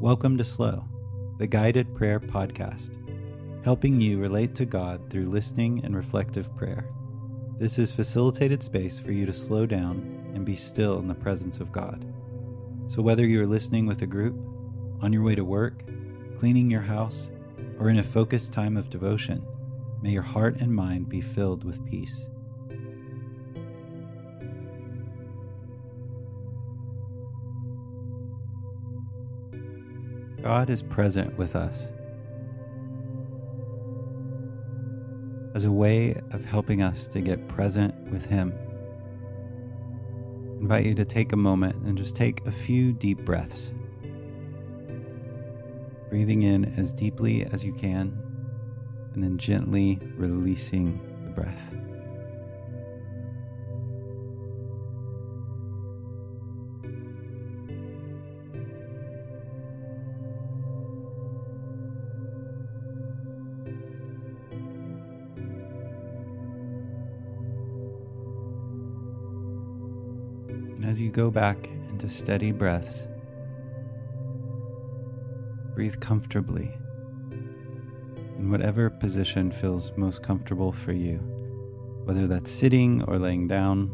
Welcome to Slow, the guided prayer podcast, helping you relate to God through listening and reflective prayer. This is facilitated space for you to slow down and be still in the presence of God. So whether you're listening with a group, on your way to work, cleaning your house, or in a focused time of devotion, may your heart and mind be filled with peace. God is present with us as a way of helping us to get present with Him. I invite you to take a moment and just take a few deep breaths, breathing in as deeply as you can, and then gently releasing the breath. And as you go back into steady breaths, breathe comfortably in whatever position feels most comfortable for you, whether that's sitting or laying down.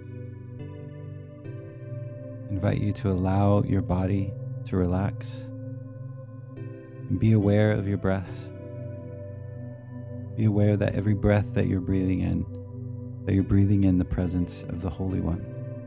I invite you to allow your body to relax and be aware of your breaths. Be aware that every breath that you're breathing in the presence of the Holy One.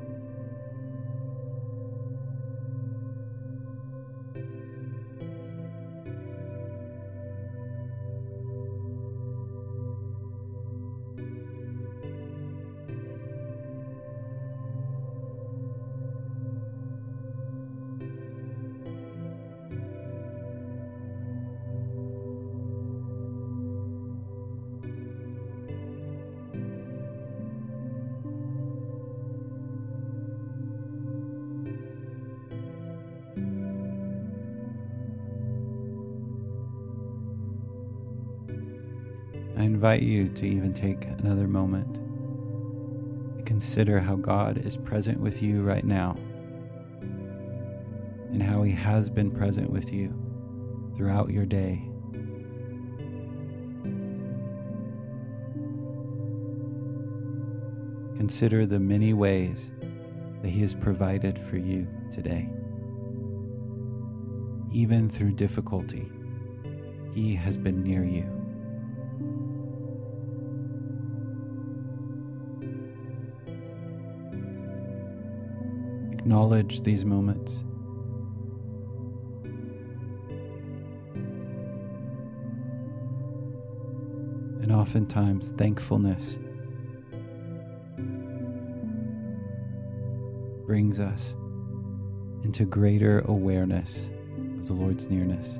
I invite you to even take another moment and consider how God is present with you right now and how He has been present with you throughout your day. Consider the many ways that He has provided for you today. Even through difficulty, He has been near you. Acknowledge these moments. And oftentimes, thankfulness brings us into greater awareness of the Lord's nearness.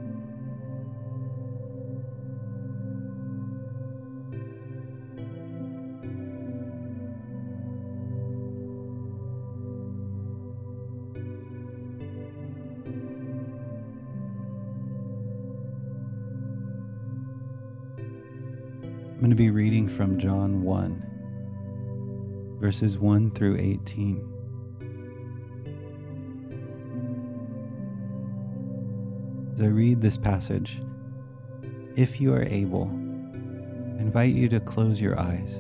I'm going to be reading from John 1, verses 1 through 18. As I read this passage, if you are able, I invite you to close your eyes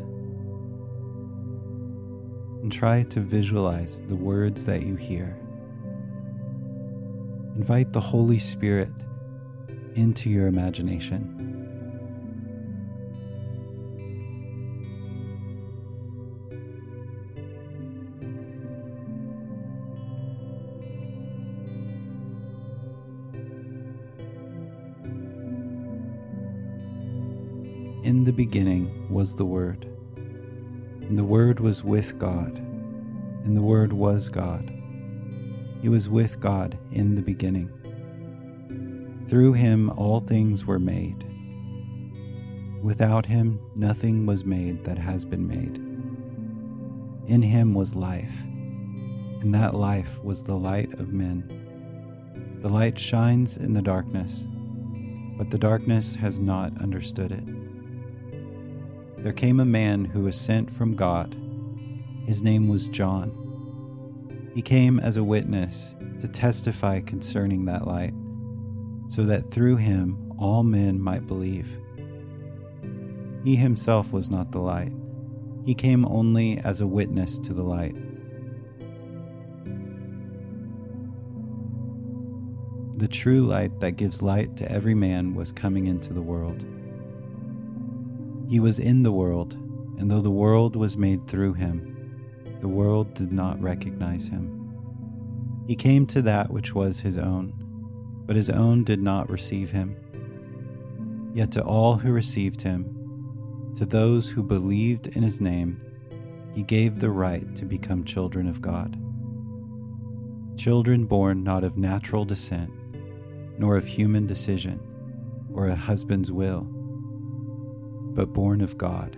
and try to visualize the words that you hear. Invite the Holy Spirit into your imagination. In the beginning was the Word, and the Word was with God, and the Word was God. He was with God in the beginning. Through Him all things were made. Without Him nothing was made that has been made. In Him was life, and that life was the light of men. The light shines in the darkness, but the darkness has not understood it. There came a man who was sent from God. His name was John. He came as a witness to testify concerning that light, so that through him all men might believe. He himself was not the light. He came only as a witness to the light. The true light that gives light to every man was coming into the world. He was in the world, and though the world was made through him, the world did not recognize him. He came to that which was his own, but his own did not receive him. Yet to all who received him, to those who believed in his name, he gave the right to become children of God. Children born not of natural descent, nor of human decision, or a husband's will, but born of God.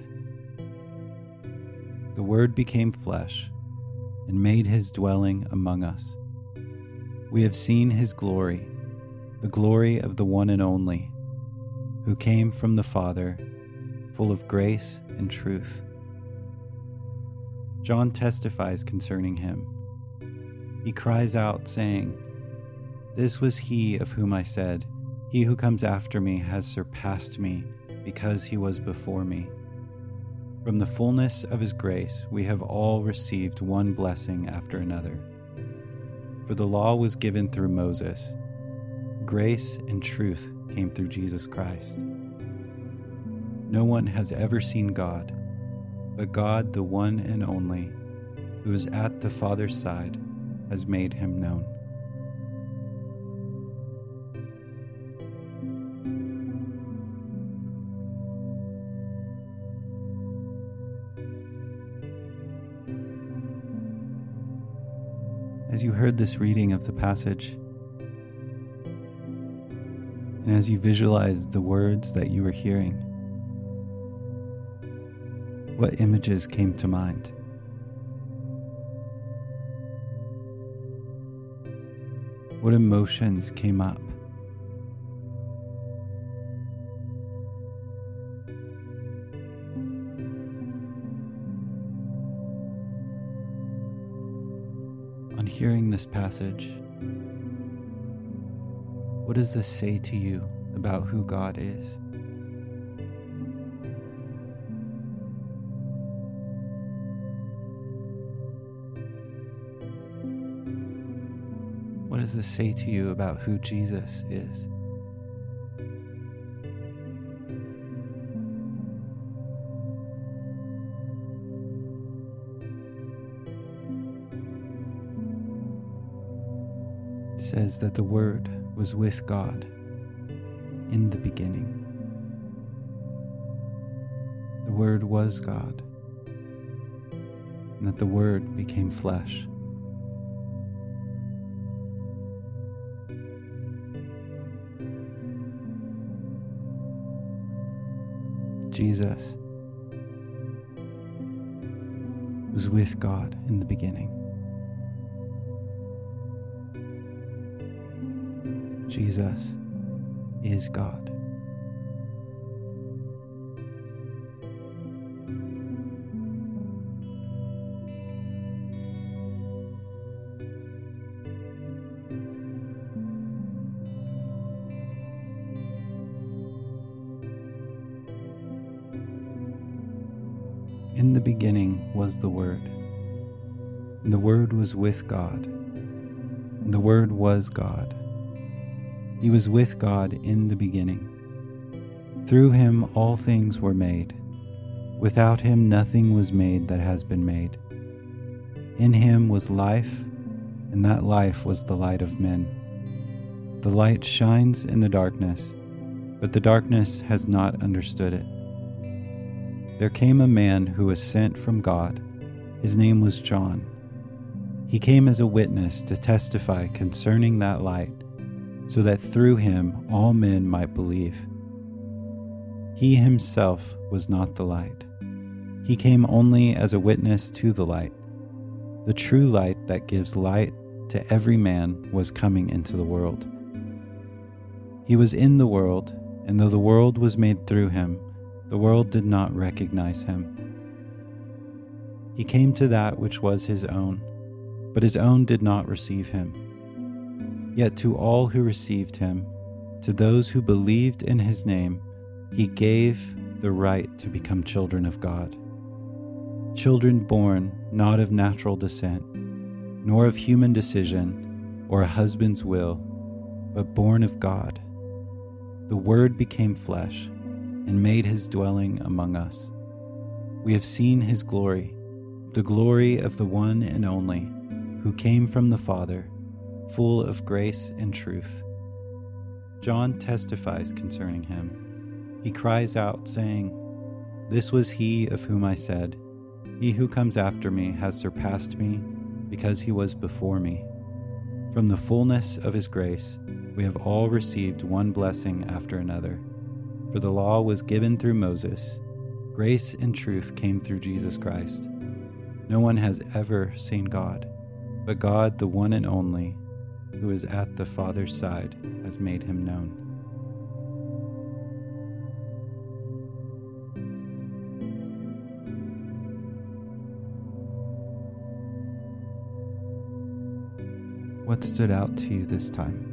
The Word became flesh and made his dwelling among us. We have seen his glory, the glory of the one and only, who came from the Father, full of grace and truth. John testifies concerning him. He cries out, saying, "This was he of whom I said, 'He who comes after me has surpassed me, because he was before me.' From the fullness of his grace we have all received one blessing after another. For the law was given through Moses. Grace and truth came through Jesus Christ. No one has ever seen God, but God, the one and only, who is at the Father's side, has made him known." As you heard this reading of the passage, and as you visualized the words that you were hearing, what images came to mind? What emotions came up? On hearing this passage, what does this say to you about who God is? What does this say to you about who Jesus is? It says that the Word was with God in the beginning. The Word was God, and that the Word became flesh. Jesus was with God in the beginning. Jesus is God. In the beginning was the Word, and the Word was with God, and the Word was God. He was with God in the beginning. Through him all things were made. Without him nothing was made that has been made. In him was life, and that life was the light of men. The light shines in the darkness, but the darkness has not understood it. There came a man who was sent from God. His name was John. He came as a witness to testify concerning that light, so that through him all men might believe. He himself was not the light. He came only as a witness to the light. The true light that gives light to every man was coming into the world. He was in the world, and though the world was made through him, the world did not recognize him. He came to that which was his own, but his own did not receive him. Yet to all who received him, To those who believed in his name, he gave the right to become children of God. Children born not of natural descent, nor of human decision or a husband's will, but born of God. The Word became flesh and made his dwelling among us. We have seen his glory, the glory of the one and only, who came from the Father, full of grace and truth. John testifies concerning him. He cries out, saying, "This was he of whom I said, 'He who comes after me has surpassed me, because he was before me.' From the fullness of his grace, we have all received one blessing after another. For the law was given through Moses. Grace and truth came through Jesus Christ. No one has ever seen God, but God, the one and only, who is at the Father's side, has made him known." What stood out to you this time?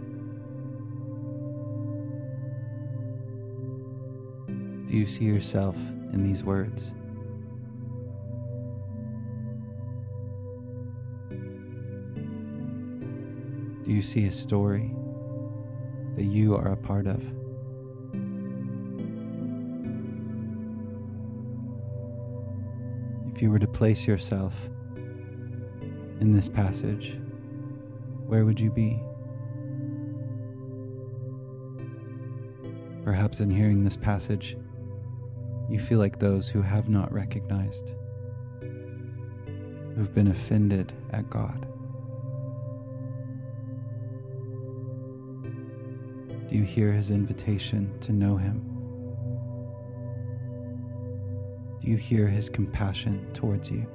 Do you see yourself in these words? Do you see a story that you are a part of? If you were to place yourself in this passage, where would you be? Perhaps in hearing this passage, you feel like those who have not recognized, who've been offended at God. Do you hear his invitation to know him? Do you hear his compassion towards you?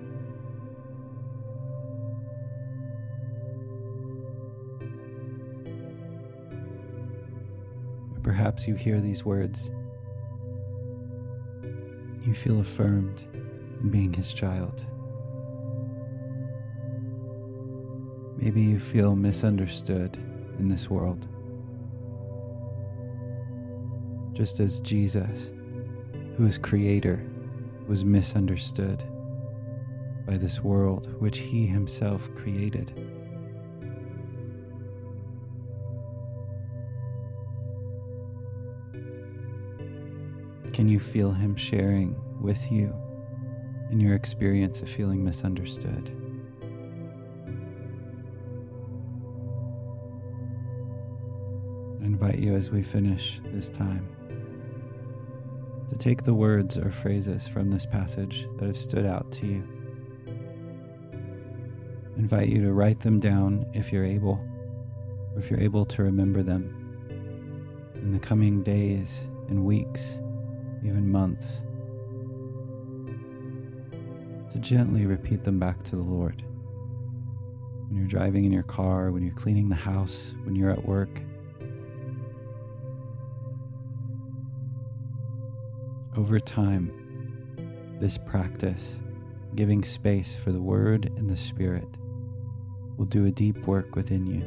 Or perhaps you hear these words, you feel affirmed in being his child. Maybe you feel misunderstood in this world, just as Jesus, who is creator, was misunderstood by this world which he himself created. Can you feel him sharing with you in your experience of feeling misunderstood? I invite you, as we finish this time, to take the words or phrases from this passage that have stood out to you. I invite you to write them down if you're able, or if you're able to remember them in the coming days and weeks, even months, to gently repeat them back to the Lord. When you're driving in your car, when you're cleaning the house, when you're at work. Over time, this practice, giving space for the Word and the Spirit, will do a deep work within you.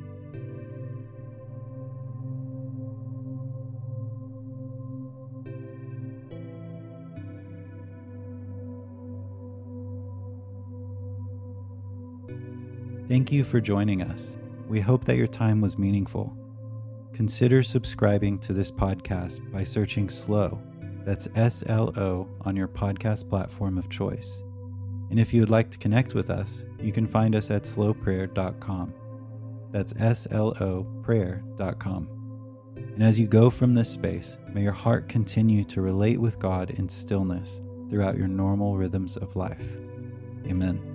Thank you for joining us. We hope that your time was meaningful. Consider subscribing to this podcast by searching SLO, that's SLO, on your podcast platform of choice. And if you would like to connect with us, you can find us at sloprayer.com. That's sloprayer.com. And as you go from this space, may your heart continue to relate with God in stillness throughout your normal rhythms of life. Amen.